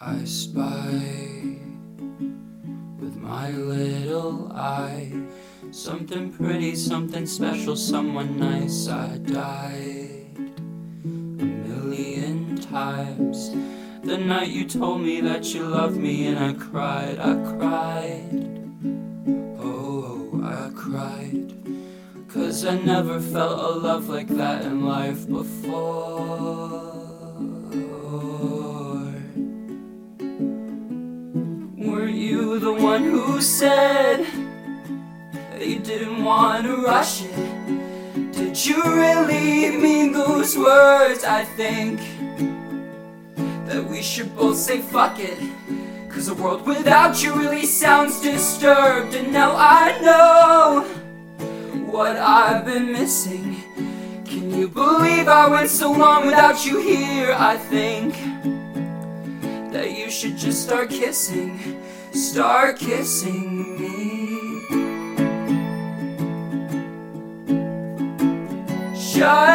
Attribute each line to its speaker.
Speaker 1: I spy with my little eye something pretty, something special, someone nice. I died a million times the night you told me that you loved me, and I cried, oh, I cried, 'cause I never felt a love like that in life before. Weren't you the one who said that you didn't want to rush it? Did you really mean those words? I think that we should both say fuck it, 'cause a world without you really sounds disturbed. And now I know what I've been missing. Can you believe I went so long without you here? I think that you should just start kissing me. Shut